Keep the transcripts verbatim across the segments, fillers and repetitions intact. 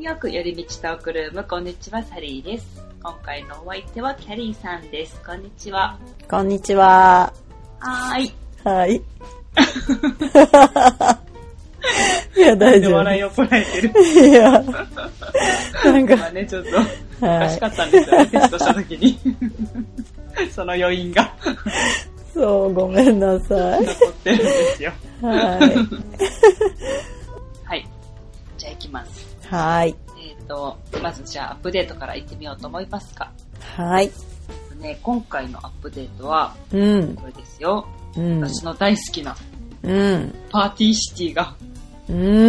ヨーク寄り道トークルーム、こんにちは、サリーです。今回のお相手はキャリーさんです。こんにちは。 こんにちは。 はーい。 はい。いや、大丈夫。 笑いをこらえてる。 いや、なんか。 今ね、ちょっと、おかしかったんですよね、テストしたときに。その余韻が。 そう、ごめんなさい。 残ってるんですよ。 はい。 はい。じゃあ行きます。 はい。 えっと、まずじゃあアップデートから行ってみようと思いますか。 はい。 ね、今回のアップデートは、 うん。 これですよ。 うん、 私の大好きな、 うん。 パーティーシティが、 うん。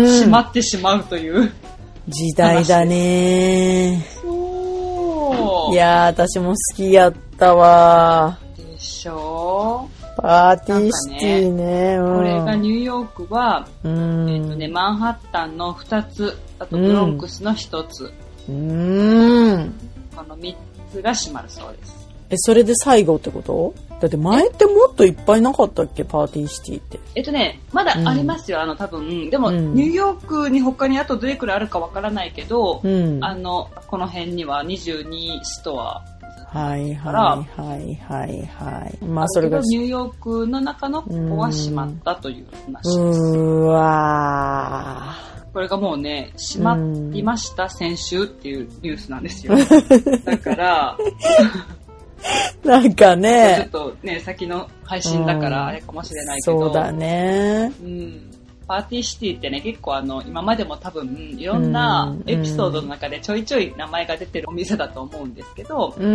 閉まってしまうという。 時代だね。 そう。 いやー、私も好きやったわ。 でしょう。 パーティーシティ ね, ね、うん、 これがニューヨークは、 うん、 えっとね、マンハッタンのふたつ、あとブロンクスのひとつ、 うん、 このみっつが閉まるそうです。 え、それで最後ってこと？だって前ってもっといっぱいなかったっけ、パーティーシティって。 えっとね、まだありますよ、うん、あの多分。でも、うん、ニューヨークに他にあとどれくらいあるかわからないけど、うん、あの、この辺にはにじゅうにストア。 はいはいはいはいはい。まあそれがニューヨークの中のここは閉まったという話です。 うわー。 これがもうね、閉まりました、先週っていうニュースなんですよ。だから、 なんかね、 ちょっとね、先の配信だからあれかもしれないけど、 そうだね。 うん。パーティーシティってね、結構あの、今までも多分、いろんなエピソードの中でちょいちょい名前が出てるお店だと思うんですけど、 うん、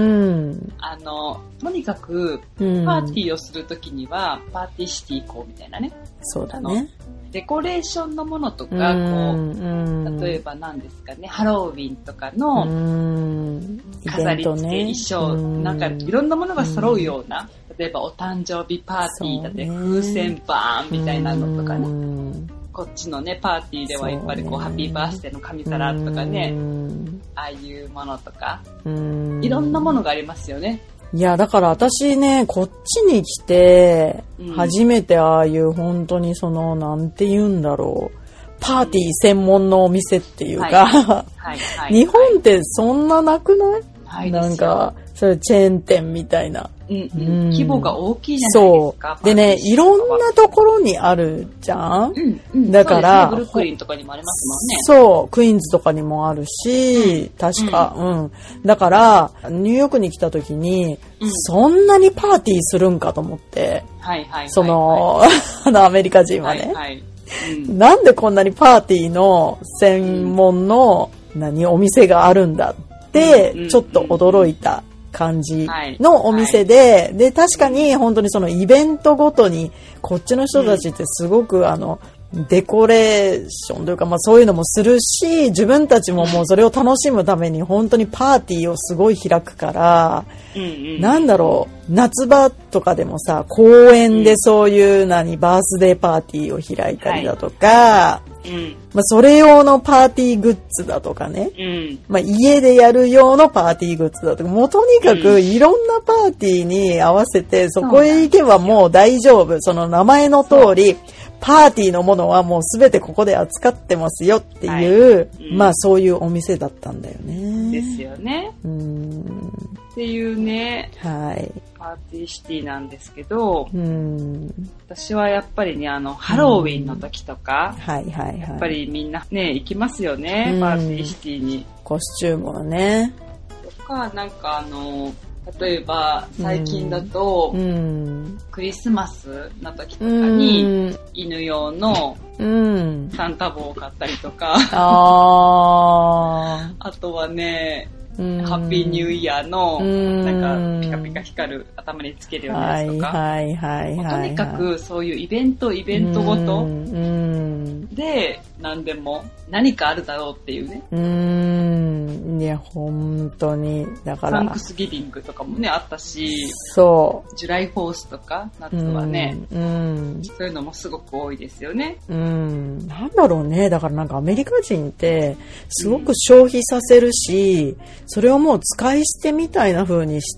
あの、とにかく、パーティーをするときには、パーティーシティ行こうみたいなね。 そうだね。 デコレーションのものとか、こう、うん、例えば何ですかね、ハロウィンとかの飾り付け、ね、衣装、なんかいろんなものが揃うような、例えばお誕生日パーティーだって、ね、風船バーンみたいなのとかね、こっちのね、パーティーではやっぱりこう、ね、ハッピーバースデーの紙皿とかね、ああいうものとか、いろんなものがありますよね。 いや、だから私ね、こっちに来て、初めてああいう本当にその、なんて言うんだろう、パーティー専門のお店っていうか、日本ってそんななくない？はい、なんか、それチェーン店みたいな。 うんうん、規模が大きいじゃないですか。 そう。でね、いろんなところにあるじゃん、うんうん、だから、 ね、ブルックリンとかにもありますもんね。そう、クイーンズとかにもあるし、うん、確か、うん、うん。だから、ニューヨークに来た時に、うん、そんなにパーティーするんかと思って、 はいはいはいはい、 その、あのアメリカ人はね、はいはいうん、なんでこんなにパーティーの専門の、うん、何、お店があるんだって、うん、ちょっと驚いた。感じのお店で、はいはい、で、確かに本当にそのイベントごとに、こっちの人たちってすごくあの、デコレーションというか、まあそういうのもするし、自分たちももうそれを楽しむために本当にパーティーをすごい開くから、うんうん、なんだろう、夏場とかでもさ、公園でそういう何、バースデーパーティーを開いたりだとか、はいうんまあ、それ用のパーティーグッズだとかね、うんまあ、家でやる用のパーティーグッズだとか、もうとにかくいろんなパーティーに合わせて、そこへ行けばもう大丈夫。その名前の通り、パーティーのものはもうすべてここで扱ってますよっていう、はいうん、まあそういうお店だったんだよね。 ですよね。うんっていうね、はい、パーティーシティなんですけど、うん私はやっぱりね、あの、ハロウィンの時とか、うんはいはいはい、やっぱりみんなね、行きますよね、うん、パーティーシティに。 コスチュームはね。 とか、なんかあの、例えば最近だと、うん、クリスマスの時とかに、うん、犬用のサンタ帽を買ったりとか、うん、あ, あとはね、ハッピーニューイヤーのなんかピカピカ光る頭につけるようなやつとか、はいはいはいはい、とにかくそういうイベントイベントごとで何でも何かあるだろうっていうね。うーんいや本当にだからサンクスギビングとかもねあったし、 そうジュライフォースとか夏はね、うんそういうのもすごく多いですよね。 うんなんだろうね、だからなんかアメリカ人ってすごく消費させるし、うん、それをもう使い捨てみたいな風にして、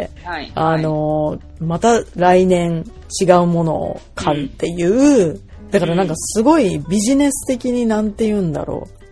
はいはい、あのまた来年違うものを買うっていう、うん、だからなんかすごいビジネス的になんて言うんだろう、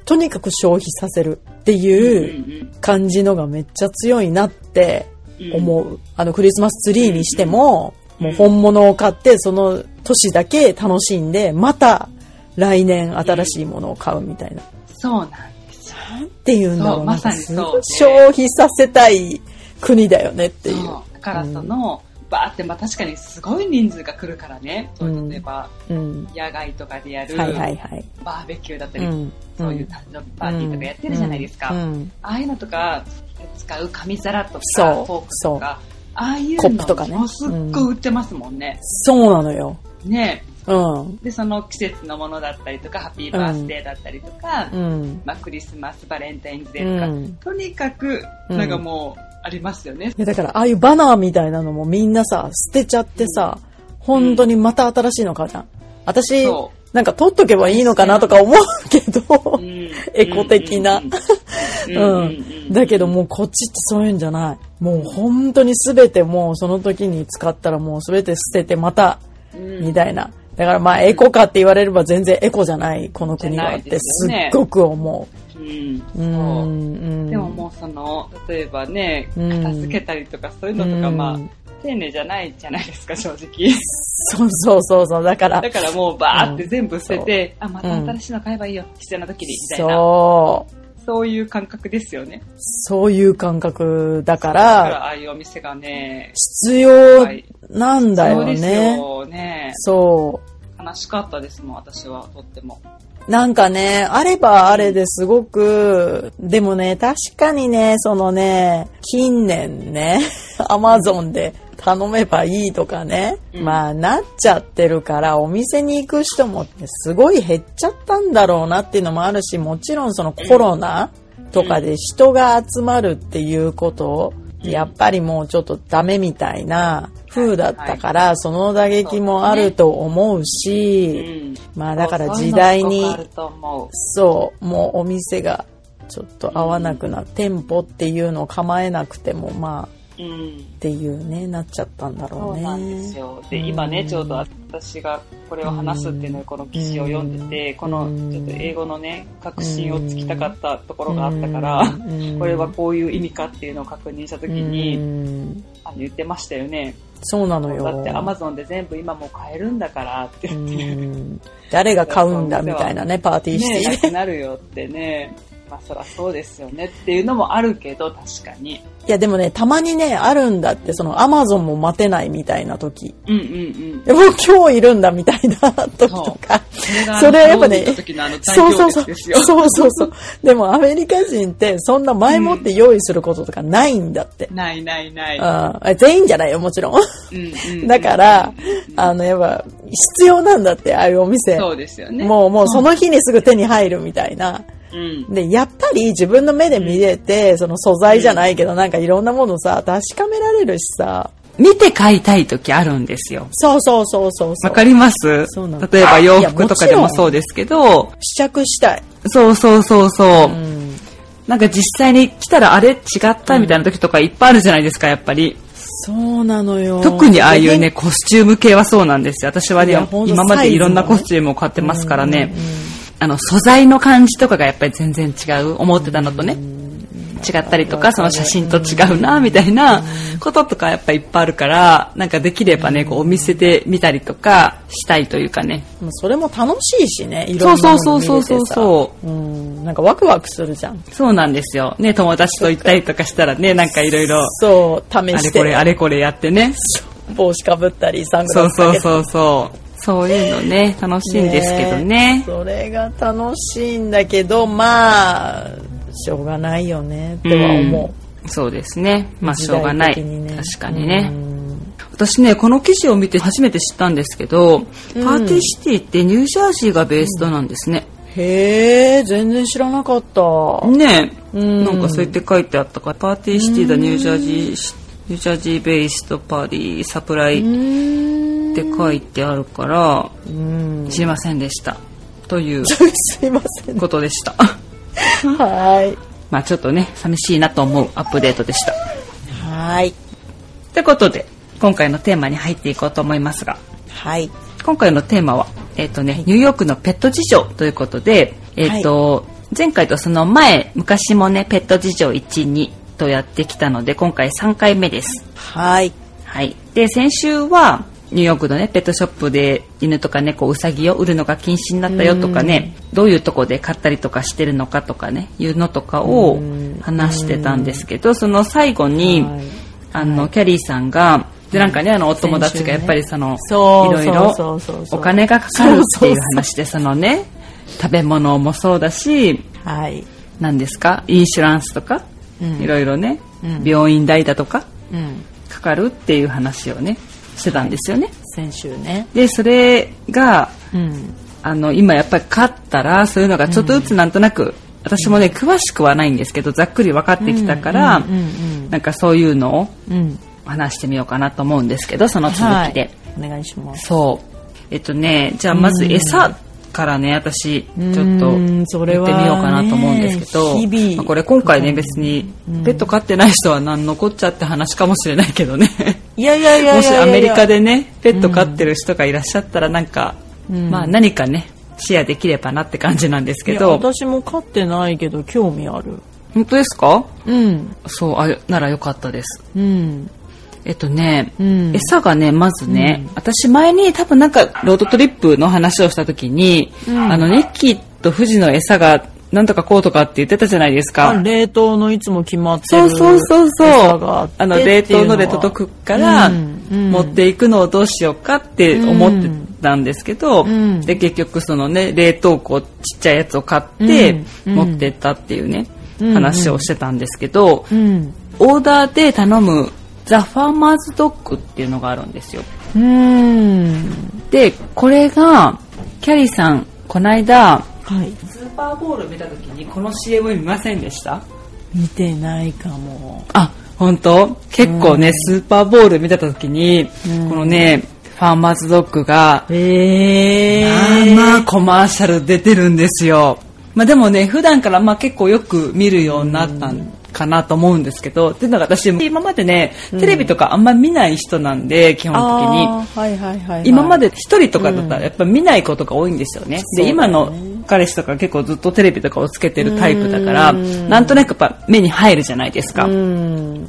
とにかく消費させるっていう感じのがめっちゃ強いなって思う。あのクリスマスツリーにしても、もう本物を買ってその年だけ楽しんで、また来年新しいものを買うみたいな。 そうなんですよ。 なんていうんだろう。 まさにそう、ね。 消費させたい国だよねっていう。 そうだからその、うん、バーって、まあ確かにすごい人数が来るからね。うん、例えば、うん、野外とかでやる、はいはいはい、バーベキューだったり、うん、そういう誕生日パーティーとかやってるじゃないですか。うんうん、ああいうのとか、使う紙皿とか、フォークとか、ああいうのもすっごい売ってますもんね。 そうなのよ。 ね。うん、でその季節のものだったりとかハッピーバースデーだったりとか、うんまあ、クリスマスバレンタインズデーとか、うん、とにかくなんかもうありますよね、 うん、だからああいうバナーみたいなのもみんなさ捨てちゃってさ、うん、本当にまた新しいの買うじゃん。私なんか取っとけばいいのかなとか思うけど、うん、エコ的な、うん、だけどもうこっちってそういうんじゃない。もう本当に全てもうその時に使ったらもう全て捨ててまた、うん、みたいな。だからまあエコかって言われれば全然エコじゃないこの国はってすっごく思う。うんうん、 でももうその例えばね片付けたりとかそういうのとか、うん、まあ丁寧じゃないじゃないですか正直。 そうそうそうそうだからだからもうバーって全部捨てて、うん、あまた新しいの買えばいいよ、うん、必要な時にみたいな。そうそういう感覚ですよね。 そういう感覚だから。 だからああいうお店がね必要なんだよね。そうですよね。 そう。 悲しかったですもん私はとっても。 なんかねあればあれですごく、でもね確かにねそのね近年ねアマゾンで頼めばいいとかね、うん、まあなっちゃってるからお店に行く人もすごい減っちゃったんだろうなっていうのもあるし、もちろんそのコロナとかで人が集まるっていうことやっぱりもうちょっとダメみたいな風だったから、はいはい、その打撃もあると思うし、うねうん、まあだから時代にそうもうお店がちょっと合わなくな、うん、店舗っていうのを構えなくてもまあうん、っていうねなっちゃったんだろうね。 そうなんですよ。で、うん、今ねちょうど私がこれを話すっていうのをこの記事を読んでて、うん、このちょっと英語のね確信をつきたかったところがあったから、うん、これはこういう意味かっていうのを確認した時に、うん、あの言ってましたよね。 そうなのよ。 だってアマゾンで全部今もう買えるんだからって言って、うん、 誰が買うんだみたいなねパーティーしてねなくなるよってね。まあそりゃそうですよねっていうのもあるけど確かに。 いやでもねたまにねあるんだって、そのアマゾンも待てないみたいな時、うんうんうん、でも今日いるんだみたいな時とか、それやっぱねそうそうそうそうそうそうでもアメリカ人ってそんな前もって用意することとかないんだって、 うん、ないないない、 うん、全員じゃないよもちろん、うんうん、だからあのやっぱ必要なんだってああいうお店。 そうですよね。 もうもうその日にすぐ手に入るみたいな。うん、でやっぱり自分の目で見れて、うん、その素材じゃないけど、うん、なんかいろんなものさ確かめられるしさ、 見て買いたい時あるんですよ。 そうそうそうそうそう。 わかります。例えば洋服とかでもそうですけど試着したい。 そうそうそうそう、うん、なんか実際に来たらあれ違ったみたいな時とかいっぱいあるじゃないですかやっぱり。 そうなのよ。 特にああいうねコスチューム系はそうなんですよ。私はね今までいろんなコスチュームを買ってますからね、うんうんうん、あの素材の感じとかがやっぱり全然違う、思ってたのとね違ったりとか、その写真と違うなみたいなこととかやっぱりいっぱいあるから、なんかできればねこうお店で見たりとかしたいというかね、 それも楽しいしね、いろんなもの見れてさ、そうそうそうそう、うん、なんかワクワクするじゃん。 そうなんですよね。友達と行ったりとかしたらね、なんかいろいろそう試してあれこれあれこれやってね、 帽子かぶったりサングラスかけたり、 そうそうそうそうそういうのね楽しいんですけど ね, ねそれが楽しいんだけど、まあしょうがないよねっては思う、 うん、そうですね、まあしょうがない、ね、確かにね、うん、私ねこの記事を見て初めて知ったんですけど、うん、パーティーシティってニュージャージーがベースなんですね、 うん、へえ全然知らなかったね、うん、なんかそうやって書いてあったから、パーティーシティだニュージャージーニュージャージーベースとパーティーサプライって書いてあるから、うん、知りませんでしたというすいませんことでしたはい、 まあちょっとね寂しいなと思うアップデートでした。 はいということで今回のテーマに入っていこうと思いますが、 はい、 今回のテーマは、えーとね、ニューヨークのペット事情ということで、えーとはい、 前回とその前、昔もね、ペット事情いち、にとやってきたので、今回さんかいめです。 はい。 はい。で、先週は、ニューヨークのね、ペットショップで犬とか猫、ウサギを売るのが禁止になったよとかね、どういうとこで買ったりとかしてるのかとかね、いうのとかを話してたんですけど、その最後に、あの、キャリーさんが、で、なんかね、あの、お友達がやっぱりその、いろいろお金がかかるっていう話で、そのね、食べ物もそうだし、 はい。 何ですか、インシュランスとか、いろいろね、病院代だとか、かかるっていう話をね、してたんですよね、はい、 先週ね。 でそれが、うん、あの今やっぱり勝ったらそういうのがちょっとずつなんとなく、うん、私もね詳しくはないんですけどざっくり分かってきたから、うんうんうんうん、なんかそういうのを話してみようかなと思うんですけど、その続きで、 はい、お願いします。 そうえっとねじゃあまず餌からね、私ちょっと言ってみようかなと思うんですけど、まあ、これ今回ね別にペット飼ってない人は何のこっちゃって話かもしれないけどねいやいやいやいやいや、 もしアメリカでねペット飼ってる人がいらっしゃったらなんか、うん、まあ何かねシェアできればなって感じなんですけど。 私も飼ってないけど興味ある。 本当ですか？ うん。 そうあならよかったです。 うん。 えっとね、うん、餌がねまずね、うん、私前に多分なんかロードトリップの話をした時に、うん、あのニッキーと富士の餌がなんとかこうとかって言ってたじゃないですか。 冷凍のいつも決まってるそうそうそうそう餌があってあの冷凍ので届くから、うんうん、持っていくのをどうしようかって思ってたんですけど、うん、で結局そのね冷凍庫ちっちゃいやつを買って持ってったっていうね、うん、話をしてたんですけど、うん、オーダーで頼むザ・ファーマーズドッグっていうのがあるんですよ。 うーんでこれがキャリーさんこの間、 はい、 スーパーボール見た時にこの シーエム 見ませんでした？ 見てないかも。 あ本当結構ね、うん、スーパーボール見た時に、うん、このねファーマーズドッグが、 えー、まあまあコマーシャル出てるんですよ。まあでもね普段からまあ結構よく見るようになったんでかなと思うんですけど、っていうのが私今までねテレビとかあんま見ない人なんで、うん、基本的に、 はいはいはいはい、 今まで一人とかだったらやっぱ見ないことが多いんですよね、うん、で今の彼氏とか結構ずっとテレビとかをつけてるタイプだから、うん、なんとなくやっぱ目に入るじゃないですか、うん、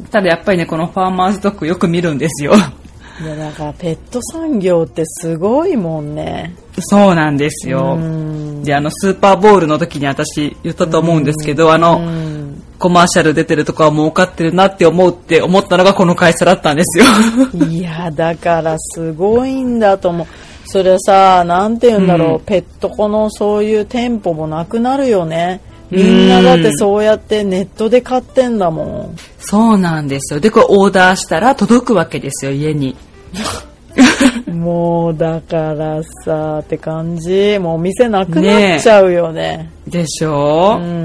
ただやっぱりねこのファーマーズドッグよく見るんですよ。 いやだからペット産業ってすごいもんね。 そうなんですよ。であのスーパーボールの時に私言ったと思うんですけど、あのコマーシャル出てるとこは儲かってるなって思うって思ったのがこの会社だったんですよ。 いやだからすごいんだと思う。それさなんて言うんだろう、うん、ペットコのそういう店舗もなくなるよね。みんなだってそうやってネットで買ってんだもん。 そうなんですよ。でこれオーダーしたら届くわけですよ家に。 もうだからさって感じ。もうお店なくなっちゃうよね。ねでしょ、 うん、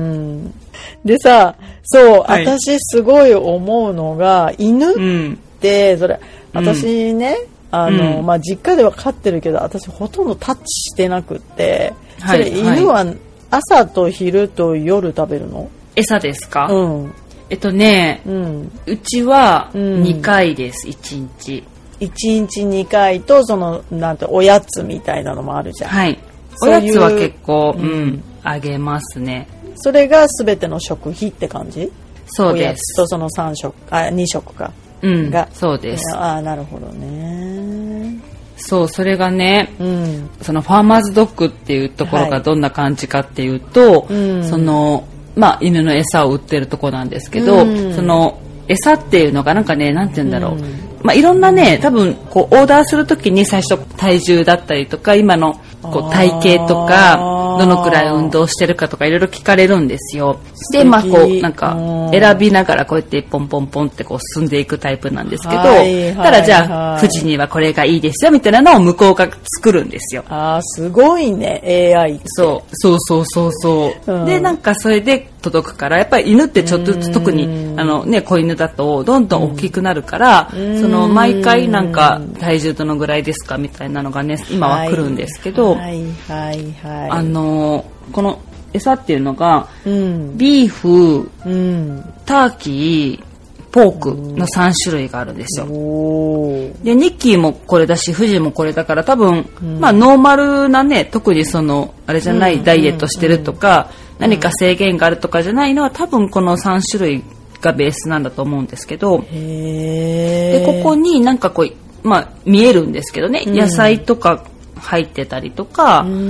でさそう、はい、私すごい思うのが犬って、うん、それ私ね、うん、あの、うんまあ、実家では飼ってるけど私ほとんどタッチしてなくってそれ、はい、犬は朝と昼と夜食べるの？ 餌ですか？ うん。 えっとね、うん、うちはにかいです、うん、いちにち。 いちにちにかいとそのなんておやつみたいなのもあるじゃん。 はい。おやつは結構、うん、うん、あげますね。 それがすべての食費って感じ？ そうです。おやつとそのさん食、あ、に食か。 うん。 がそうです。 ああ、なるほどね。 そう、それがね、うん、そのファーマーズドッグっていうところがどんな感じかっていうと、はい、その、まあ、犬の餌を売ってるところなんですけど、うん、その餌っていうのがなんかね、なんて言うんだろう。うんまあ、いろんなね、多分こうオーダーするときに最初体重だったりとか今のこう体型とかどのくらい運動してるかとかいろいろ聞かれるんですよ。でまあこうなんか選びながらこうやってポンポンポンってこう進んでいくタイプなんですけど、はいはいはい、ただじゃあ富士にはこれがいいですよみたいなのを向こうが作るんですよ。 あーすごいね エーアイ って。 そうそうそうそうそう、うん、でなんかそれで届くからやっぱり犬ってちょっとずつ特にあの、ね、子犬だとどんどん大きくなるから、うん、その毎回なんか体重どのぐらいですかみたいなのがね今は来るんですけど、 はいはいはい、 あのこの餌っていうのが、うん、ビーフ、うん、ターキーポークのさん種類があるんですよ。でニッキーもこれだし、富士もこれだから、多分、うん、まあノーマルなね、特にそのあれじゃないダイエットしてるとか、うん、何か制限があるとかじゃないのは、多分このさん種類がベースなんだと思うんですけど、 へでここになんかこう、まあ、見えるんですけどね、うん、野菜とか入ってたりとか、うん、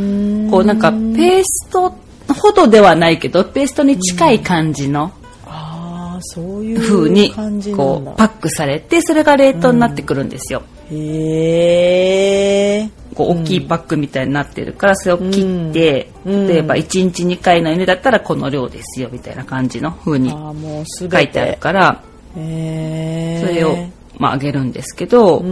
こうなんかペーストほどではないけどペーストに近い感じの、 うん、あそういう風にこうパックされて、それが冷凍になってくるんですよ。 うん、へー、 こう大きいパックみたいになってるから、それを切って、うん、例えばいちにちにかいの犬だったらこの量ですよみたいな感じの風に書いてあるから、 へー、それをまああげるんですけど、 うん、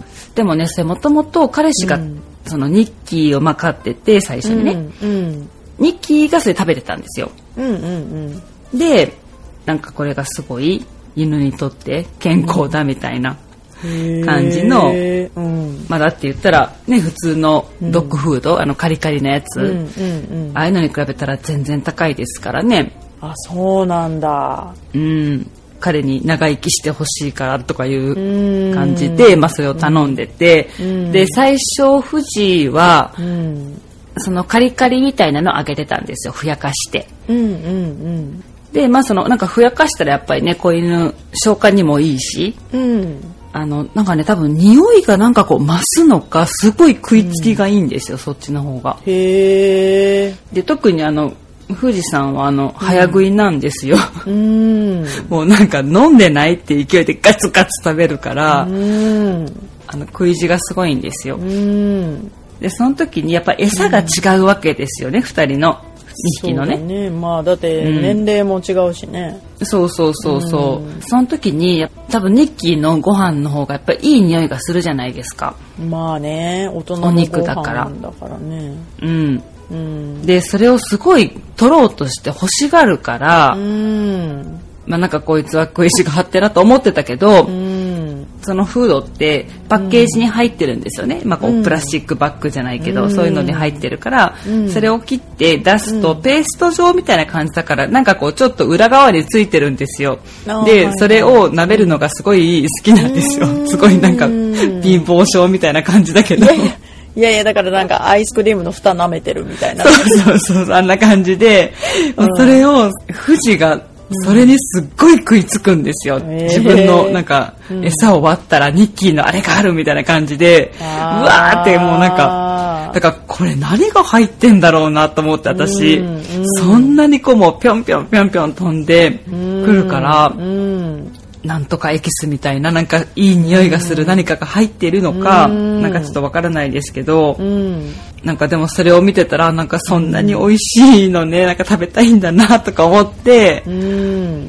でもね、それもともと彼氏がそのニッキーをまあ飼ってて、最初にね、 うんうん、 ニッキーがそれ食べてたんですよ。 うんうんうん、 でなんかこれがすごい犬にとって健康だみたいな感じの、 うん、 まあだって言ったらね、普通のドッグフード、うん、あのカリカリなやつ、 うんうんうん、 ああいうのに比べたら全然高いですからね。 あ、そうなんだ。 うん、彼に長生きしてほしいからとかいう感じで、まあそれを頼んでて、うん、で最初富士は、うん、そのカリカリみたいなのをあげてたんですよ、ふやかして。 うんうんうん、 でまあそのなんかふやかしたらやっぱりね、子犬消化にもいいし、 うん、 あのなんかね、多分匂いがなんかこう増すのか、すごい食いつきがいいんですよ、うん、そっちの方が。 へー。 で特にあの富士さんはあの早食いなんですよ、 うん、 もうなんか飲んでないって勢いでガツガツ食べるから、うん、あの食い地がすごいんですよ、 うん、 でその時にやっぱ餌が違うわけですよね、うん、ふたりのにひきのね。 そうだね、まあだって年齢も違うしね、 うん、そうそうそうそう、うん、その時に多分ニッキーのご飯の方がやっぱりいい匂いがするじゃないですか。 まあね、大人のご飯だからね。 うんうん、でそれをすごい取ろうとして欲しがるから、 うん、 まあ、なんかこいつは食いしが張ってなと思ってたけど、 うん、 そのフードってパッケージに入ってるんですよね、まあ、こうプラスチックバッグじゃないけど、うん、そういうのに入ってるから、うん、それを切って出すとペースト状みたいな感じだから、なんかこうちょっと裏側についてるんですよ。でそれを舐めるのがすごい好きなんですよ、うん、すごいなんか貧乏症みたいな感じだけどいやいや、だからなんかアイスクリームの蓋舐めてるみたいな。 そうそうそう、あんな感じで、うん、それを富士がそれにすっごい食いつくんですよ、うん、自分のなんか餌を割ったらニッキーのあれがあるみたいな感じで、うん、うわーってもうなんか、だからこれ何が入ってんだろうなと思って私、うんうん、そんなにこうもうぴょんぴょんぴょんぴょん飛んでくるから、うんうんなんとかエキスみたいななんかいい匂いがする何かが入っているのか、うん、なんかちょっとわからないですけど、うん、なんかでもそれを見てたらなんかそんなに美味しいのね、なんか食べたいんだなとか思って、うん、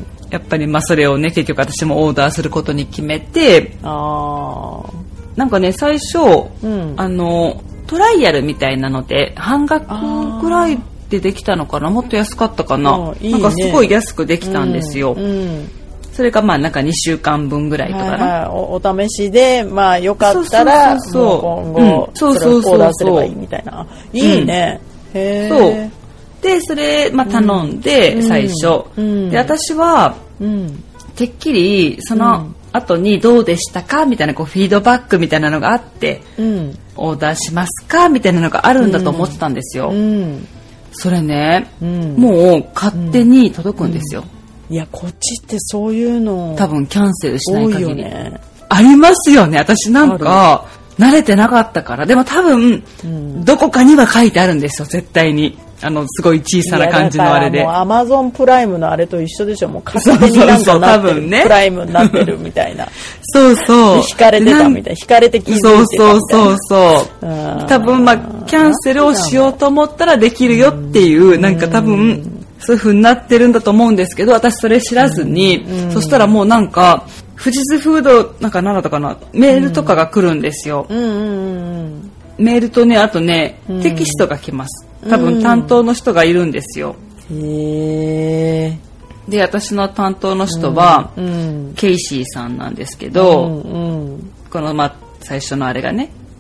やっぱりまあそれをね結局私もオーダーすることに決めて、 あなんかね最初、うん、あのトライアルみたいなので半額ぐらいでできたのかな、もっと安かったかな、いいね、なんかすごい安くできたんですよ、うんうんそれがまあなんかにしゅうかんぶんぐらいとかな、 はいはい、お, お試しでまあよかったら今後それをオーダーすればいいみたいな、いいね、うん、へー。 そうでそれまあ頼んで、うん、最初、うん、で私は、うん、てっきりその後にどうでしたかみたいなこうフィードバックみたいなのがあって、うん、オーダーしますかみたいなのがあるんだと思ってたんですよ、うんうん、それね、うん、もう勝手に届くんですよ、うんうんいやこっちってそういうの多分キャンセルしない限り、 ね、 ありますよね。私なんか慣れてなかったからでも多分、うん、どこかには書いてあるんですよ絶対にあのすごい小さな感じのあれで。 アマゾンプライムのあれと一緒でしょ。もう勝手になんかなってるそうそうそう、ね、 プライムになってるみたいなそうそう引かれてたみたい引かれて気づいてたみたいな。 そうそうそうそう多分まあキャンセルをしようと思ったらできるよっていう、うん、なんか多分そういう風になってるんだと思うんですけど私それ知らずに、うん、そしたらもうなんか富士通フードなんか何だったかなメールとかが来るんですよ、 うんうんうん、 メールとねあとね、うん、テキストが来ます多分担当の人がいるんですよ、 うん、へー。 で私の担当の人は、うんうん、ケイシーさんなんですけど、うんうん、このまあ最初のあれがね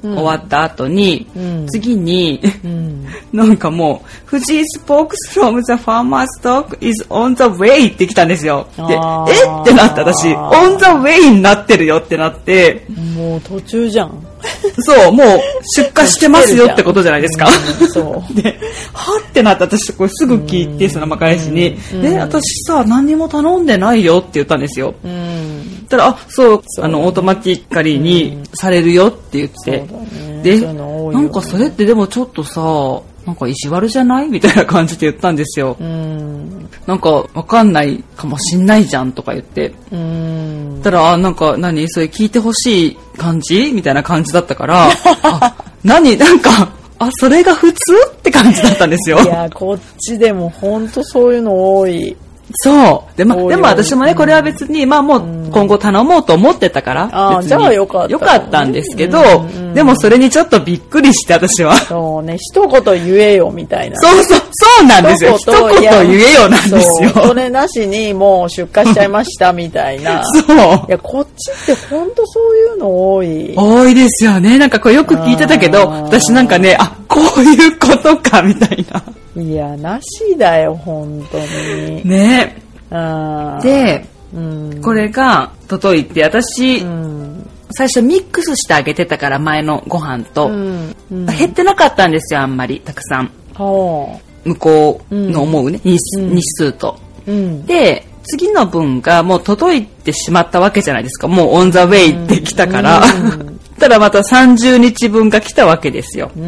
終わった後に、うん、次に、うん、なんかもう、富士 spokes from the farmer's dog is on the way って来たんですよ。で、えってなった私、on the way になってるよってなって、 もう途中じゃん。 そう、もう出荷してますよってことじゃないですか。うん、そうで、はってなって私これすぐ聞いて、そのま返しに、うん、で、私さ、何も頼んでないよって言ったんですよ。うん、たら、あ、そう、そうあの、オートマティカリーにされるよって言って、うん、で、なんかそれってでもちょっとさ、なんか意地悪じゃないみたいな感じで言ったんですよ。うん、なんかわかんないかもしんないじゃんとか言って。うん、たら、なんか何それ聞いてほしい感じみたいな感じだったから、あ、何なんか、あ、それが普通って感じだったんですよ。 いや、こっちでも本当そういうの多い。 そう。で、ま、でも私もね、これは別に、まあもう今後頼もうと思ってたから。 ああ、じゃあよかった、ね。 よかったんですけど、うんうん、でもそれにちょっとびっくりして私は。 そうね、一言言えよみたいな。 そうそう、そうなんですよ。一言言えよなんですよ。 それなしにもう出荷しちゃいましたみたいな。 そう。 いや、こっちって本当そういうの多い。 多いですよね。なんかこうよく聞いてたけど、私なんかね、あ、こういうことかみたいな。 いや、なしだよ、本当に。 ね。あで、うん、これが届いて、私、うん、最初ミックスしてあげてたから前のご飯と、うんうん、減ってなかったんですよ、あんまりたくさん。向こうの思うね、日, 日数と、うん。で、次の分がもう届いてしまったわけじゃないですか。もうオンザウェイって来たから。うん、ただまたさんじゅうにちぶんが来たわけですよ。うん、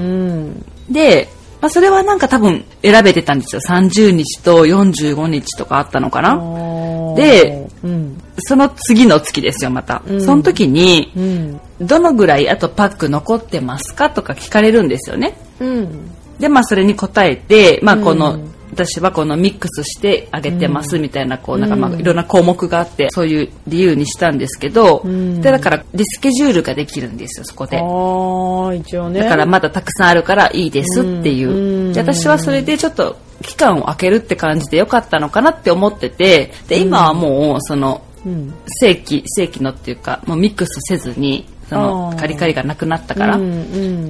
で、まあ、それはなんか多分選べてたんですよ。さんじゅうにちとよんじゅうごにちとかあったのかな。で、うん、その次の月ですよ、また。うん、その時に、うん、どのぐらいあとパック残ってますかとか聞かれるんですよね。うん、で、まあそれに答えて、まあこの、うん、私はこのミックスしてあげてますみたいな、こうなんかまあいろんな項目があって、そういう理由にしたんですけど、うん、でだからリスケジュールができるんですよ、そこで。 あ、一応ね。 だからまだたくさんあるからいいですっていう。うん、で私はそれでちょっと期間を空けるって感じでよかったのかなって思ってて、で今はもうその、うん、正規正規のっていうかもうミックスせずに。そのカリカリがなくなったから、うんうん、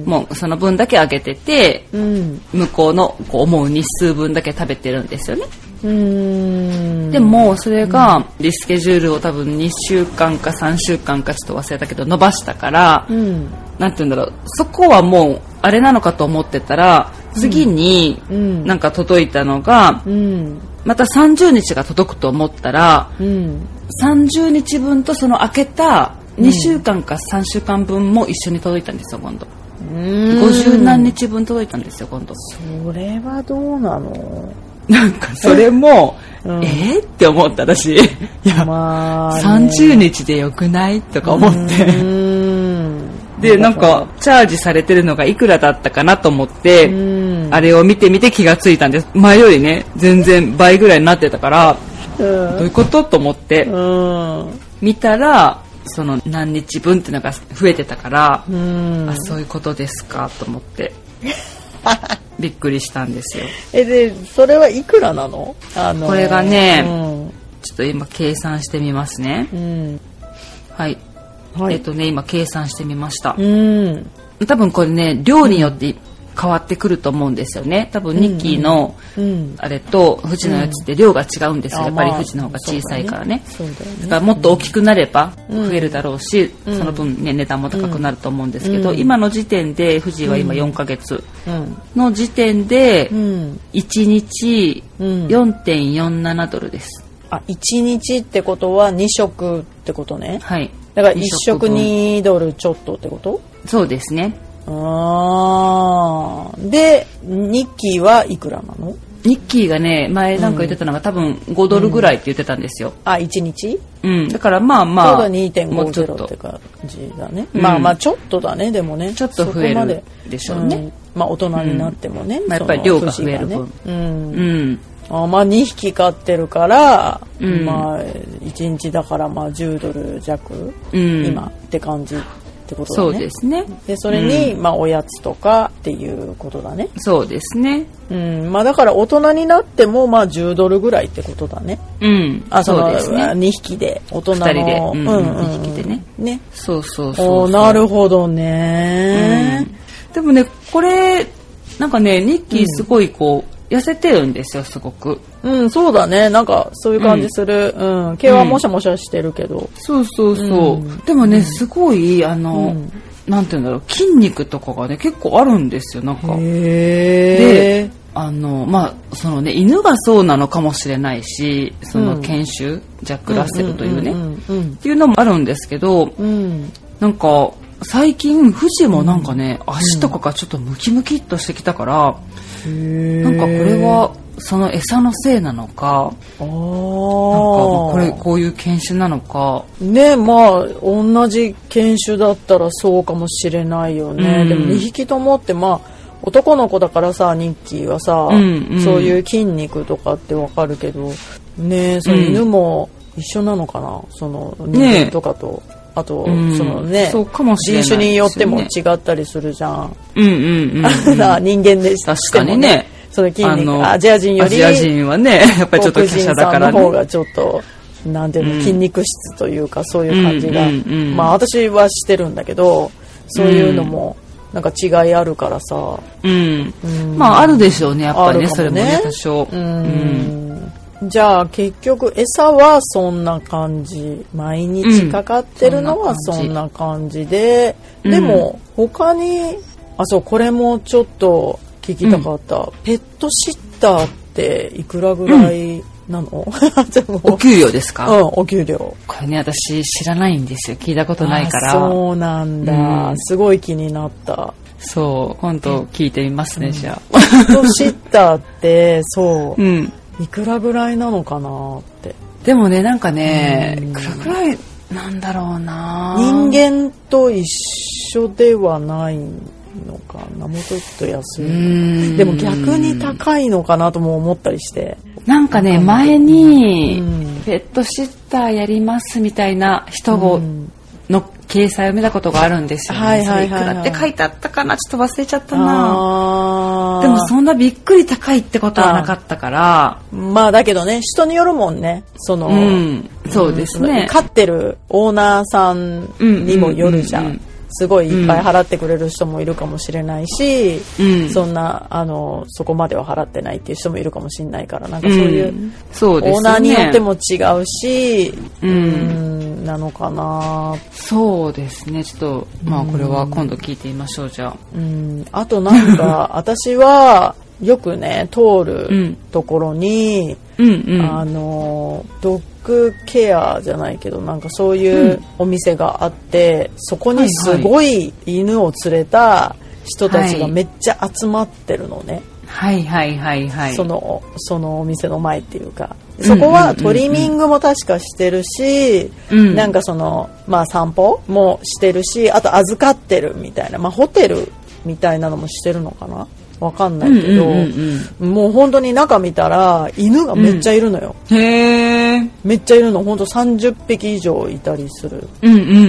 もうその分だけあげてて、うん、向こうのこう思う日数分だけ食べてるんですよね。うーん、でもそれがリスケジュールを多分にしゅうかんかさんしゅうかんかちょっと忘れたけど伸ばしたから、うん、なんて言うんだろう、そこはもうあれなのかと思ってたら次になんか届いたのが、うん、またさんじゅうにちが届くと思ったら、うん、さんじゅうにちぶんとその開けたにしゅうかんかさんしゅうかんぶんも一緒に届いたんですよ、今度。ごじゅうなんにちぶん届いたんですよ、今度。 それはどうなの？ なんかそれも、うん、えー、って思った私。いや、まあ、さんじゅうにちでよくないとか思って。で、なんかチャージされてるのがいくらだったかなと思って、あれを見てみて気がついたんです。前よりね、全然倍ぐらいになってたから、うん、どういうことと思って、うん、見たら、その何日分っていうのが増えてたから、うん、あ、そういうことですかと思ってびっくりしたんですよ。 え、でそれはいくらなの？あのー、 これがね、うん、ちょっと今計算してみますね。うん、はい、はい、えっとね今計算してみました。うん、多分これね量によって変わってくると思うんですよね。多分ニッキーのあれと富士のやつって量が違うんですよ。やっぱり富士の方が小さいからね。だからもっと大きくなれば増えるだろうし、その分ね値段も高くなると思うんですけど、今の時点で富士は今よんかげつの時点でいちにち よんてんよんなな ドルです。 あ、いちにちってことはにしょくってことね。はい。だからいっしょくにドルちょっとってこと？ そうですね。 あー、でニッキーはいくらなの？ ニッキーがね前なんか言ってたのが、うん、多分ごドルぐらいって言ってたんですよ。 うん、あ、いちにち？ うん、だからまあまあちょうど にてんごゼロ って感じだね、うん、まあまあちょっとだね。でもねちょっと増えるでしょうね、うん、 まあ大人になってもね、うん、 まあ、やっぱり量が増える分、ね、うん、 うんあ、まあにひき飼ってるから、うん、まあいちにちだからまあじゅうドル弱、うん、今って感じってことだね。 そうですね。 で、それに、うん、まあ、おやつとかっていうことだね。 そうですね。 うん。まあ、だから大人になっても、まあ、じゅうドルぐらいってことだね。 うん。 あ、その、 そうですね、 にひきで、大人の。ふたりで。うん、うん、 にひきでね。 ね。 そうそうそうそう。 お、なるほどね、 うん。でもね、これ、なんかね、ニッキーすごいこう、痩せてるんですよ、すごく。 うん、そうだね。なんか、そういう感じする。うん。毛はもしゃもしゃしてるけど。うん、 そうそうそう。うん、でもね、すごい、あの、うん、なんていうんだろう、筋肉とかがね、結構あるんですよ、なんか。 へー。 で、あの、まあ、そのね、犬がそうなのかもしれないし、その犬種、うん、ジャック・ラッセルというね、っていうのもあるんですけど、うん、なんか、最近、富士もなんかね、うん、足とかがちょっとムキムキっとしてきたから、うん、なんかこれは、その餌のせいなのか、あなんかこれこういう犬種なのかね。まあ同じ犬種だったらそうかもしれないよね、うん、でもにひきともってまあ男の子だからさ、ニッキーはさ、うんうん、そういう筋肉とかってわかるけどね、その犬も一緒なのかな、その人間とかと、ね、あと、うん、そのね、そうかもしれないですよね、人種によっても違ったりするじゃん。 うんうんうん、うん、 人間でしても、ね、確かにね、その筋肉、アジア人より、 アジア人はね、やっぱりちょっと華奢だからね。 黒人さんの方がちょっと、なんていうの、うん、筋肉質というか、そういう感じが、うんうんうん、まあ私はしてるんだけど、そういうのも、なんか違いあるからさ。 うん。うん、まああるでしょうね、やっぱりね、ね、それもね、多少。うんうん、じゃあ結局、餌はそんな感じ。毎日かかってるのはそんな感じで、うん、でも、他に、あ、そう、これもちょっと、聞きたかった、うん、ペットシッターっていくらぐらいなの、うん、 お給料ですか？ うん、お給料。 これね、私知らないんですよ。聞いたことないから。 そうなんだ、うん、すごい気になった。 そう、今度聞いてみますね、うん、じゃあ。 ペットシッターってそう、うん、いくらぐらいなのかなって。 でもね、なんかね、いくらぐらいなんだろうな。 人間と一緒ではないのかな、もうちょっと安い。でも逆に高いのかなとも思ったりして。 なんかね、前にペットシッターやりますみたいな人をの掲載を見たことがあるんですよね。はいはいはいはい、それいくらって書いてあったかな、ちょっと忘れちゃったな。でもそんなびっくり高いってことはなかったから。 まあだけどね、人によるもんね。その、うん、 そうですね。 飼ってるオーナーさんにもよるじゃん。うんうんうんうん、すごいいっぱい払ってくれる人もいるかもしれないし、うん、そんなあのそこまでは払ってないっていう人もいるかもしれないから、なんかそういう、うん、そうですね、オーナーによっても違うし、うん、うんなのかな。 そうですね。ちょっとまあこれは今度聞いてみましょう、じゃあ。 うん、あとなんか私はよくね通るところに、うんうんうん、あのドッグケアじゃないけどなんかそういうお店があって、うん、そこにすごい犬を連れた人たちがめっちゃ集まってるのね。 はいはいはいはい。 そのそのお店の前っていうか、そこはトリミングも確かしてるし、うんうんうん、なんかそのまあ散歩もしてるし、あと預かってるみたいな、まあホテルみたいなのもしてるのかな。わかんないけど、うんうんうんうん、もう本当に中見たら犬がめっちゃいるのよ、 うん、へー、 めっちゃいるの。本当さんじゅっぴき以上いたりする、 うんうんうんうん、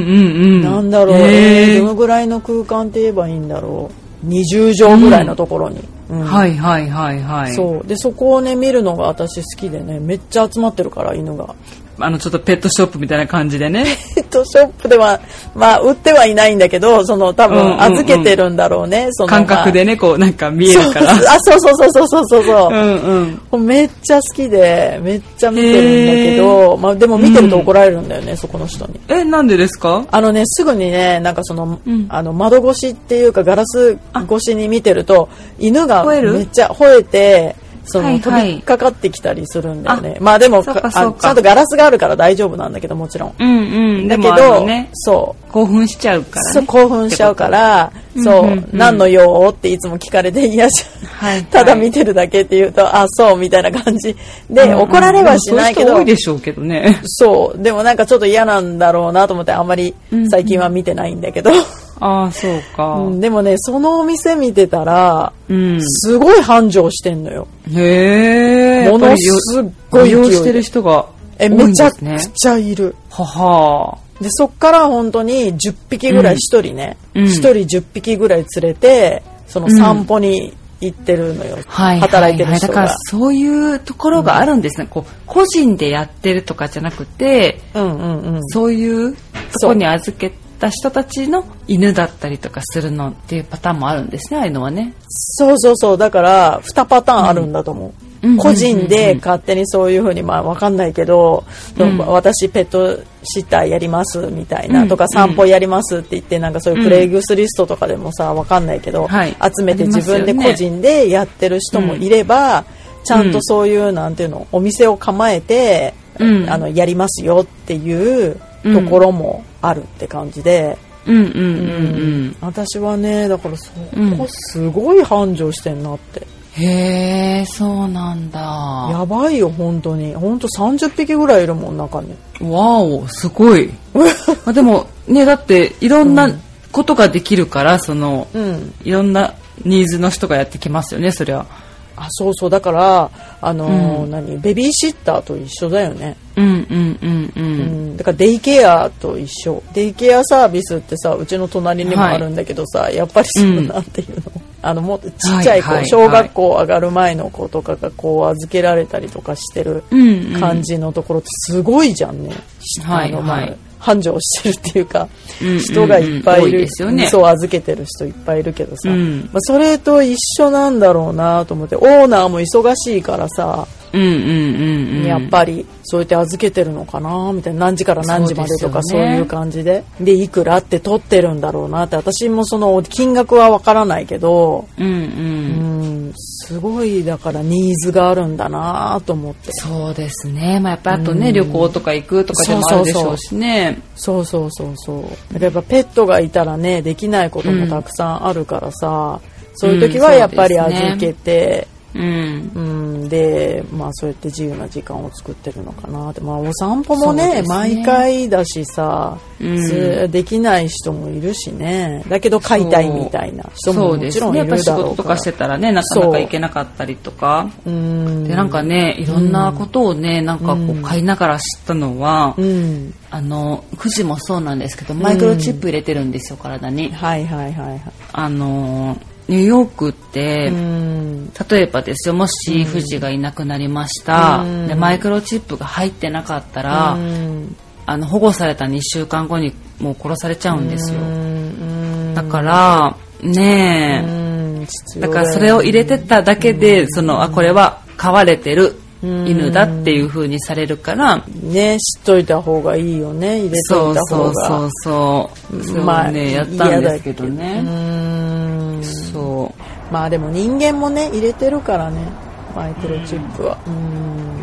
なんだろう、えー、どのぐらいの空間って言えばいいんだろう、にじゅうじょうぐらいのところに、 うんうん、はいはいはいはい。 そうで、そこをね見るのが私好きでね、めっちゃ集まってるから犬が。 あのちょっとペットショップみたいな感じでね。 ペットショップではまあ売ってはいないんだけど、その多分預けてるんだろうね、うんうんうん、その感覚でねこうなんか見えるから。 あ、そうそうそうそうそうそう。うんうん。めっちゃ好きでめっちゃ見てるんだけど、まあでも見てると怒られるんだよね、うん、そこの人に。 え、なんでですか？ あのね、すぐにね、なんかその、うん、あの窓越しっていうかガラス越しに見てると犬がめっちゃ吠えて。その、はいはい、飛びかかってきたりするんだよね。まあでもそうかそうか、ちゃんとガラスがあるから大丈夫なんだけど、もちろん。うんうん。だけど、ね、そう。 興奮しちゃうからね。 そう、興奮しちゃうから、そう、うんうんうん、何の用っていつも聞かれて、いや、はいはい、ただ見てるだけって言うと、あ、そう、みたいな感じで、うんうん、怒られはしないけど。 そういう人多いでしょうけどね。 そう。でもなんかちょっと嫌なんだろうなと思って、あんまり最近は見てないんだけど。うんうんああ、そうか、 うん。でもね、そのお店見てたら、うん、すごい繁盛してんのよ。 へえ。 ものすごい勢い利用してる人が多いんですね。 え、めちゃくちゃいる。 はは。 で、そっから本当にじゅっぴきぐらい一人ね、一、うん、人じゅっぴきぐらい連れて、その散歩に行ってるのよ。うん、働いてる人が、はいはいはい。だからそういうところがあるんですね。うん、こう個人でやってるとかじゃなくて、 うんうんうん、 そういうとこに預けた人たちの犬だったりとかするのっていうパターンもあるんですね、ああいうのはね。 そうそうそう。だからにパターンあるんだと思う。うん個人で勝手にそういうふうに、まあわかんないけど、うん、私ペットシッターやりますみたいな、うん、とか散歩やりますって言ってなんかそういうプレイグスリストとかでもさわかんないけど、うん、集めて自分で個人でやってる人もいれば、ね、ちゃんとそういうなんていうのお店を構えて、うん、あのやりますよっていうところもあるって感じで、 うんうんうんうん、 私はねだからそこすごい繁盛してんなって。 へー、そうなんだ。 やばいよ、本当に。本当さんじゅっぴきぐらいいるもん、中に。 わお、すごい。まあでも、ね、だって、いろんなことができるから、うん、その、うん、いろんなニーズの人がやってきますよね、そりゃ。 あ、そうそう。だから、あのーうん、何、ベビーシッターと一緒だよね。 うんうんうんうん。うん、 だからデイケアと一緒。デイケアサービスってさ、うちの隣にもあるんだけどさ、はい、やっぱりそう、うん、なんていうの。あのもっとちっちゃい子、はいはいはい、小学校上がる前の子とかがこう預けられたりとかしてる感じのところってすごいじゃんね。 はいはい。 繁盛してるっていうか、うんうんうん、人がいっぱいいる、 ですよね、 そう預けてる人いっぱいいるけどさ、うんまあ、それと一緒なんだろうなと思って、オーナーも忙しいからさ、 うんうんうんうん、 やっぱりそうやって預けてるのかなみたいな、何時から何時までとかそういう感じで、でいくらって取ってるんだろうなって、私もその金額はわからないけど、 うんうんうん、すごいだからニーズがあるんだなと思って。 そうですね、まあ、やっぱあとね、うん、旅行とか行くとかでもあるでしょうしね。 そうそうそうそう。だからやっぱペットがいたらね、できないこともたくさんあるからさ、うん、そういう時はやっぱり預けて、 うん、 うん、で、まあそうやって自由な時間を作ってるのかなって。まあお散歩も ね, ね毎回だしさ、うん、できない人もいるしね。だけど飼いたいみたいな人ももちろんいるだろうから。そうですね。やっぱ仕事とかしてたらね、なかなか行けなかったりとか。 うん、 でなんかね、いろんなことをね、なんかこう飼いながら知ったのは、 うん、 あのくじもそうなんですけど、マイクロチップ入れてるんですよ、体に。 はいはいはいはい。 あのニューヨークって、うん、例えばですよ、もし富士がいなくなりました、うん、でマイクロチップが入ってなかったら、うん、あの保護されたにしゅうかんごにもう殺されちゃうんですよ、うん、だからねえ、うん、だからそれを入れてただけで、うん、そのあこれは飼われてる犬だっていう風にされるからね、知っといた方がいいよね、入れといた方が。 そうそうそうそう、まあね、やったんですけどね。 うん、 そうまあでも人間もね入れてるからね、マイクロチップは。うん、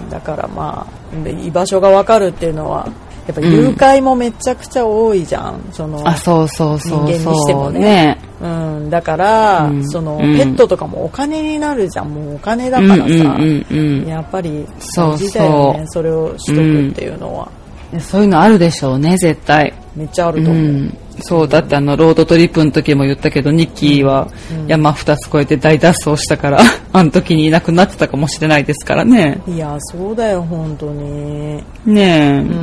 だからまあ居場所が分かるっていうのはやっぱ誘拐もめちゃくちゃ多いじゃん、うん、そのあそうそうそうそう人間にしても ね, ね、うん、だから、うん、その、うん、ペットとかもお金になるじゃん、もうお金だからさ、うんうんうんうん、やっぱり大事だよね、 そ, うそうそれをしとくっていうのは、 うん、そういうのあるでしょうね、絶対めっちゃあると思う、うん、 そうだってあのロードトリップの時も言ったけど、ニッキーは山ふたつ越えて大脱走したから、うん、あの時にいなくなってたかもしれないですからね。 いやそうだよ本当にねえ、 うん、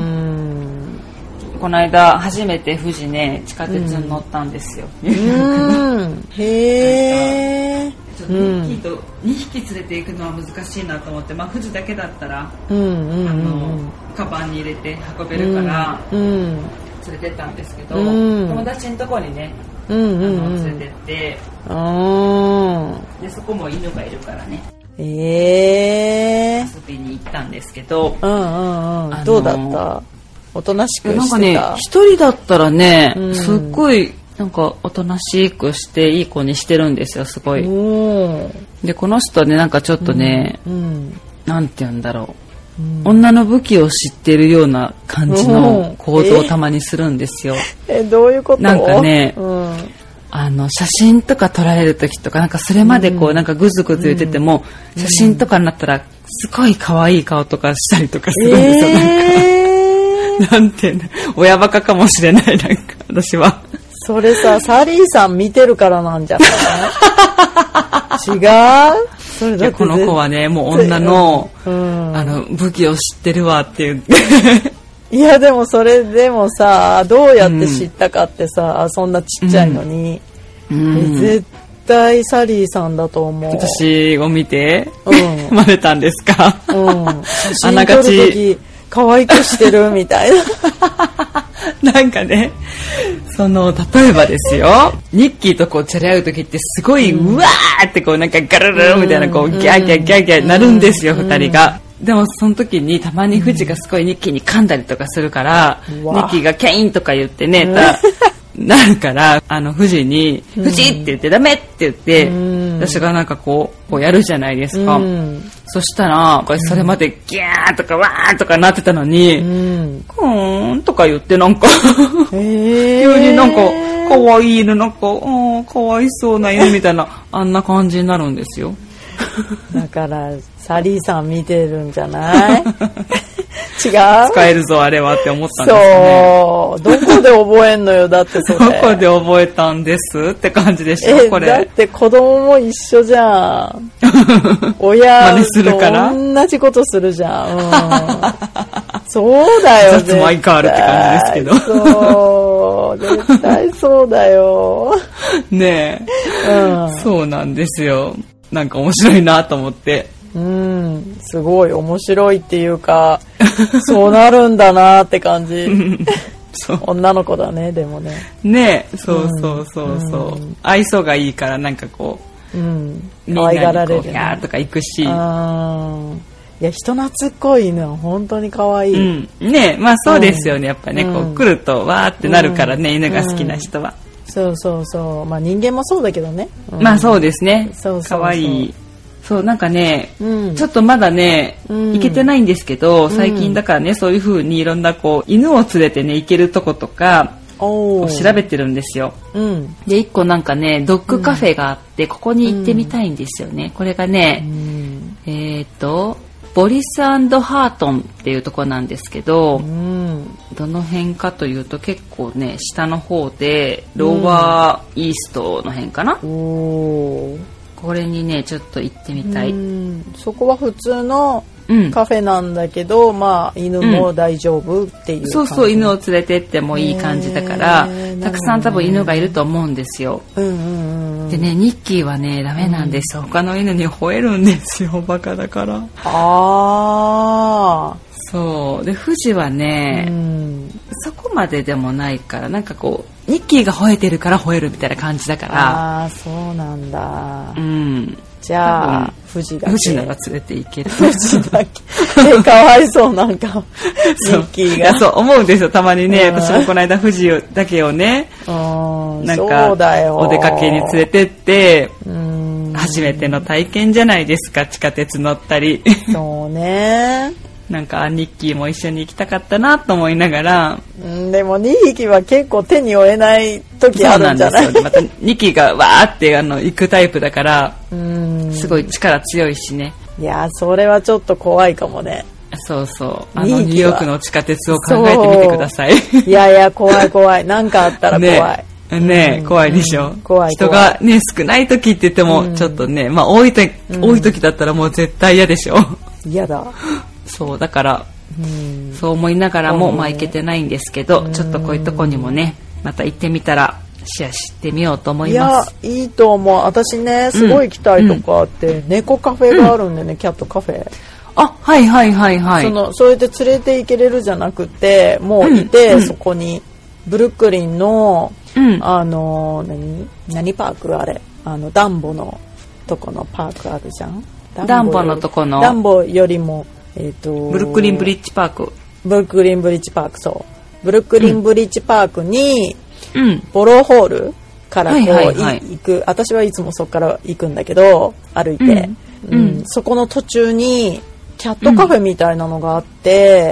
この間初めて富士ね地下鉄に乗ったんですよ、 うん、うんへえ、 ちょっとニッキーとにひき連れて行くのは難しいなと思って、まあ、富士だけだったら、 うんうんうん、 あのカバンに入れて運べるから、 うんうん、 連れてったんですけど、 うん、 友達のところにね、 うんうんうん、 あの連れてって、 あでそこも犬がいるからね、 えー、 遊びに行ったんですけど、 うんうんうん、どうだった？おとなしくしてた？ なんかね、一人だったらね、うん、すっごいなんかおとなしくしていい子にしてるんですよ、すごい。でこの人はね、なんかちょっとね、 うんうん、 なんて言うんだろう、うん、女の武器を知ってるような感じの行動をたまにするんですよ。 え、えどういうこと？ なんかね、 うん、 あの写真とか撮られる時とか、なんかそれまでこう、うん、なんかグズグズ言ってても、うん、写真とかになったらすごい可愛い顔とかしたりとかするんですよ、えー、なんかなんて親バカかもしれない、なんか私はそれさ、サリーさん見てるからなんじゃない違う？それだってこの子はね、もう女の、うん、あの武器を知ってるわっていういやでもそれでもさ、どうやって知ったかってさ、うん、そんなちっちゃいのに、うんうん、絶対サリーさんだと思う。 私を見て、 うん、 生まれたんですか。 うん。写真撮るとき可愛くしてるみたいな。なんかね、その例えばですよ、ニッキーとこうチャレ合うときってすごい、うん、うわーってこうなんかガルルルみたいなこうギャーギャーギャーギャーなるんですよ、二、うん、人が。でもその時にたまにフジがすごいニッキーに噛んだりとかするから、うん、ニッキーがキャインとか言ってね、うん、なるから、あのフジに、うん、フジって言ってダメって言って、うん、私がなんかこう、こうやるじゃないですか。うん、そしたら、これそれまでギャーとかワーとかなってたのに、うん、クーンとか言ってなんか、急になんか、かわいい犬、なんか、かわいそうな犬みたいな、あんな感じになるんですよ。 だからサリーさん見てるんじゃない違う、 使えるぞあれはって思ったんですかね。 そうどこで覚えんのよ。だってそれどこで覚えたんですって感じでしょ。 えこれだって子供も一緒じゃん。親と同じことするじゃん、うん、そうだよ。 雑マイカールって感じですけど。 そう絶対そうだよねえ、うん、そうなんですよ。なんか面白いなと思って。 うん、すごい面白いっていうか、そうなるんだなって感じ。そう女の子だね、でもね。 ねえ、そうそうそうそう。うん、愛想がいいからなんかこう、うん、 可愛がられる、ね。 みんなにこうギャーとか行くし。 あいや人懐っこい犬は本当に可愛い。 うん、ねえ、まあそうですよね。やっぱね、うん、こう来るとわーってなるからね、うん、犬が好きな人は。 そうそうそう。まあ人間もそうだけどね。 うん、まあそうですね。 そうそうそう。 可愛い。そうなんかね、うん、ちょっとまだね、うん、行けてないんですけど、最近だからね、うん、そういう風にいろんなこう犬を連れてね行けるとことかを調べてるんですよ。うん、で一個なんかねドッグカフェがあって、ここに行ってみたいんですよね。これがね、うん、えっとボリス&ハートンっていうとこなんですけど、うん、どの辺かというと結構ね下の方でローワーイーストの辺かな、うん、おこれにねちょっと行ってみたい。 うんそこは普通のカフェなんだけど、うん、まあ犬も大丈夫っていう感じ、 うん、そうそう犬を連れてってもいい感じだから、たくさん多分犬がいると思うんですよ。うんうんうん、でねニッキーはねダメなんですよ、うん、他の犬に吠えるんですよ、バカだから。あーそうでフジはね、うん、そこまででもないから、なんかこうニッキーが吠えてるから吠えるみたいな感じだから。 あーそうなんだ。 うんじゃあ富士だけ富士なら連れて行ける。 富士だけえかわいそうなんかニッキーがそう思うんですよたまにね。私もこの間富士だけをねなんかお出かけに連れてってうん初めての体験じゃないですか、地下鉄乗ったり。 そうねなんかニッキーも一緒に行きたかったなと思いながら、 うん、でもにひきは結構手に負えない時あるんじゃない？ そうなんですよ。またにひきがわーってあの行くタイプだからうんすごい力強いしね。 いやそれはちょっと怖いかもね。 そうそうあのニューヨークの地下鉄を考えてみてください。 いやいや怖い怖いなんかあったら怖い。 ねねえ、うん、怖いでしょ、うん、怖い怖い。人がね少ない時って言ってもちょっとね、うん、まあ多い時、うん、多い時だったらもう絶対嫌でしょ。 嫌だ。 そうだから、うん、そう思いながらも、うん、まあ行けてないんですけど、うん、ちょっとこういうとこにもねまた行ってみたらシェアしてみようと思います。 いやいいと思う。私ねすごい行きたいとこあって、うん、猫カフェがあるんでね、うん、キャットカフェ。 あはいはいはいはい。 そのそれで連れて行けれるじゃなくてもういて、うん、そこにブルックリンの、うん、あの何何パークあれあのダンボのとこのパークあるじゃん。 ダンボのとこのダンボよりもえー、とブルックリンブリッジパークブルックリンブリッジパークそうブルックリンブリッジパークに、うん、ボローホールからこう、はいはいはい、行く私はいつもそこから行くんだけど歩いて、うんうんうん、そこの途中にキャットカフェみたいなのがあって、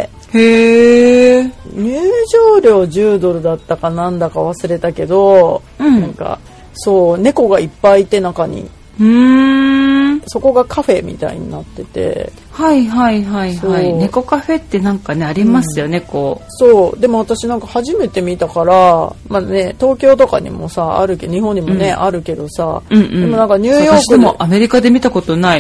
うん、へー入場料じゅうドルだったかなんだか忘れたけど、うん、なんかそう猫がいっぱいいて中にうーんそこがカフェみたいになっててはいはいはいはい猫カフェってなんかねありますよね、うん、こうそうでも私なんか初めて見たからまあね東京とかにもさあるけど日本にもね、うん、あるけどさ、うんうん、でもなんかニューヨーク私でもアメリカで見たことない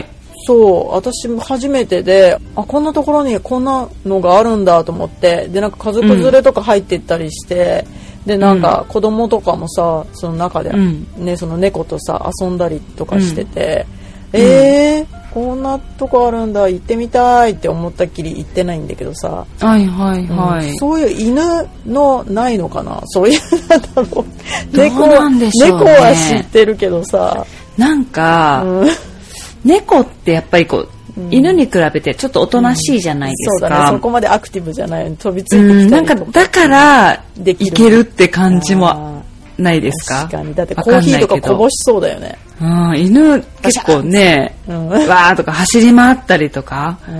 そう、私も初めてで、あ、こんなところにこんなのがあるんだと思って、で、なんか家族連れとか入っていったりして、うん、で、なんか子供とかもさ、その中で、うん、ね、その猫とさ、遊んだりとかしてて、うん、えー、こんなとこあるんだ、行ってみたいって思ったっきり行ってないんだけどさ。 はいはいはい。 うん、そういう犬のないのかな、そういう、なんだろう。 猫なんでしょうね。 猫は知ってるけどさ。 なんか、うん、猫ってやっぱりこう、うん、犬に比べてちょっとおとなしいじゃないですか。 うん、そうだね。そこまでアクティブじゃない。飛びついてきたりとか。うん、 なんかだからいけるって感じもないですか。 確かに。だってコーヒーとかこぼしそうだよね。 うん、犬結構ね、うん、わーとか走り回ったりとか、うん、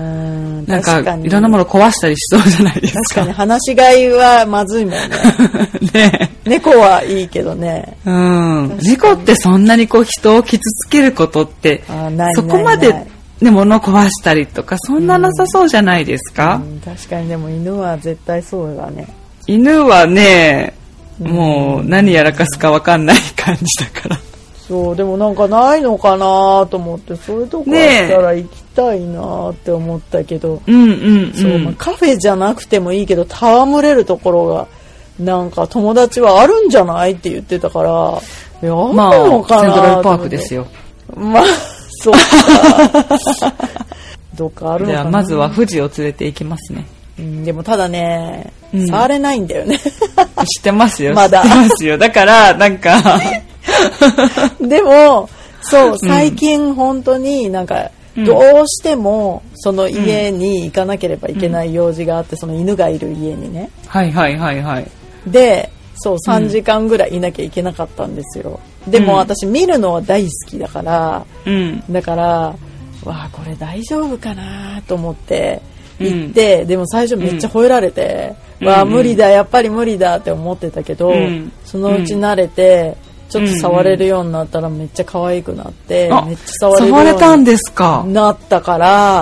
なんかいろんなもの壊したりしそうじゃないですか。 確かに放し飼いはまずいもんね。ね、猫はいいけどね。 うん、猫ってそんなにこう人を傷つけることってそこまでね、物を壊したりとかそんななさそうじゃないですか。うんうん、 確かに。でも犬は絶対そうだね。 犬はね、もう何やらかすか分かんない感じだから。 そう、でもなんかないのかなと思って、そういうとこあったら行きたいなって思ったけど、 うんうんうん、 そう、まあ、カフェじゃなくてもいいけど戯れるところがなんか友達はあるんじゃないって言ってたから、いや、あるのかな、 まあ、セントラルパークですよ。 まあそうか。どっかあるのかな。 じゃあまずは富士を連れて行きますね。 うん、でもただね、うん、触れないんだよね。 知ってますよ。 まだ。 知ってますよ。だからなんか。 でもそう最近本当になんかどうしてもその家に行かなければいけない用事があって、その犬がいる家にね。 はいはいはいはい。 で、そうさんじかんぐらいいなきゃいけなかったんですよ。でも私見るのは大好きだから、うん、だからわあこれ大丈夫かなと思って行って、うん、でも最初めっちゃ吠えられて、うん、わあ無理だやっぱり無理だって思ってたけど、うん、そのうち慣れて。ちょっと触れるようになったらめっちゃ可愛くなって、うんうん、めっちゃ触れるようにたんですかなったから、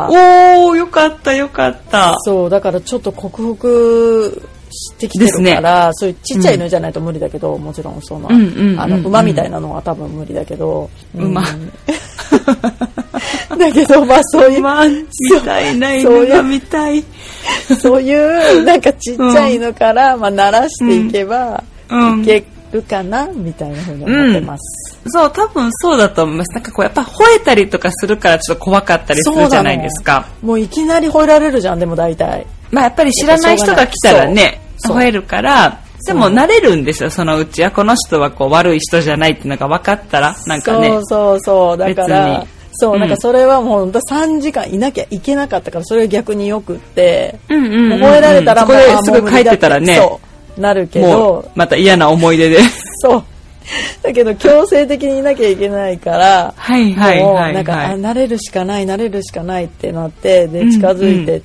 おーよかったよかった。 そうだからちょっと克服してきてるから、ね、そういうちっちゃい犬じゃないと無理だけど、うん、もちろんその、うんうんうん、あの馬みたいなのは多分無理だけど、 馬、うん、 だけどまあそういう馬みたいな犬が見たい、 そういうなんかちっちゃい犬から、うん、まあ慣らしていけば、うん、結構るかなみたいな風に思ってます、 うん、そう多分そうだと思います。なんかこうやっぱ吠えたりとかするからちょっと怖かったりするじゃないですか。 もういきなり吠えられるじゃん。でも大体まあやっぱり知らない人が来たらね吠えるから、でも慣れるんですよ。そのうちはこの人はこう悪い人じゃないっていうのが分かったらなんかね、 そうそうそうだからそう、うん、なんかそれはもうさんじかんいなきゃいけなかったから、それが逆によくって、うんうんうんうん、もう吠えられたらもうそこですぐ帰ってたらねそうなるけどまた嫌な思い出でそうだけど強制的にいなきゃいけないからはいはいはい、はい、 なんかあ慣れるしかない慣れるしかないってなってで近づいてって、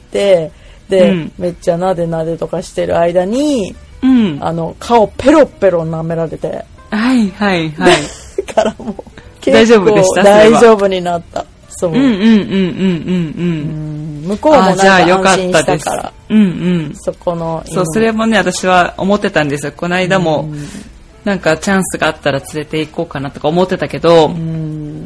うんうん、で、うん、めっちゃなでなでとかしてる間に、うん、あの顔ペロペロ舐められてはいはいはいだからもう大丈夫でした。 大丈夫になった。そううんうんうんうんうんうん向こうもなんか安心したから、 うんうん、 そこのそうそれもね私は思ってたんですよ。この間も、うん、なんかチャンスがあったら連れて行こうかなとか思ってたけど、うん、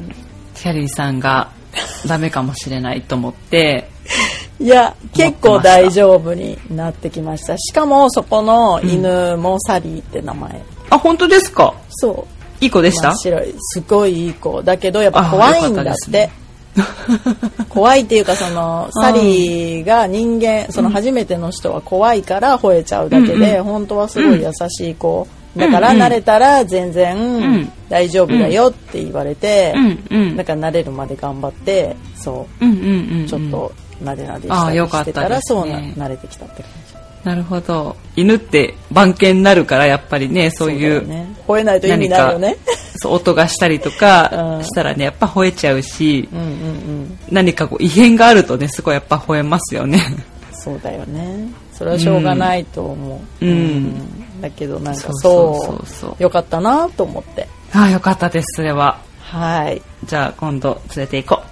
キャリーさんがダメかもしれないと思っていや結構大丈夫になってきました。しかもそこの犬もサリーって名前、うん、 あ本当ですか。 そういい子でした。 真っ白いすごいいい子だけどやっぱ怖いんだって怖いっていうかそのサリーが人間その初めての人は怖いから吠えちゃうだけで、うん、本当はすごい優しい子、うん、だから慣れたら全然大丈夫だよって言われて、うん、だから慣れるまで頑張ってそう、うんうんうん、ちょっとなでなでしたりしてたらそうな慣れてきたって感じ。 なるほど。犬って番犬になるからやっぱりねそういうそうだよね、 吠えないと意味ないよね。 そう音がしたりとかしたらねやっぱ吠えちゃうし、うんうんうん、何かこう異変があるとねすごいやっぱ吠えますよね。 そうだよね。それはしょうがないと思う、うんうん、だけどなんかそうよかったなと思って。 ああよかったです。それははいじゃあ今度連れて行こ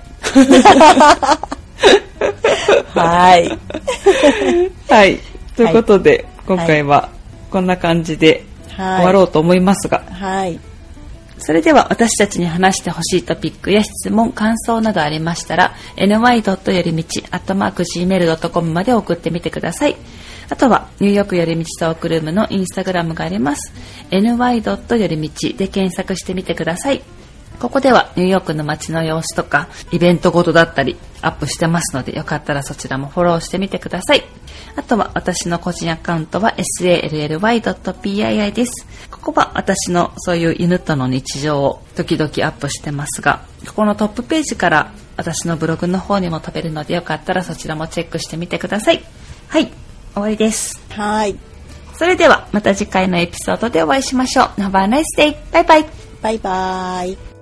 うはいはいということで、はい、今回はこんな感じで終わろうと思いますが、 はい、 それでは私たちに話してほしいトピックや質問、感想などありましたら エヌワイ よりみち アットマーク ジーメール ドットコム まで送ってみてください。あとはニューヨークよりみちトークルームのインスタグラムがあります。 エヌワイ よりみち で検索してみてください。ここではニューヨークの街の様子とかイベントごとだったりアップしてますので、よかったらそちらもフォローしてみてください。あとは私の個人アカウントは エスエーエルエルワイドットピーアイアイ です。ここは私のそういう犬との日常を時々アップしてますが、ここのトップページから私のブログの方にも飛べるので、よかったらそちらもチェックしてみてください。はい、終わりです。 はい。 それではまた次回のエピソードでお会いしましょう。Have a nice day. バイバイ。 バイバイ。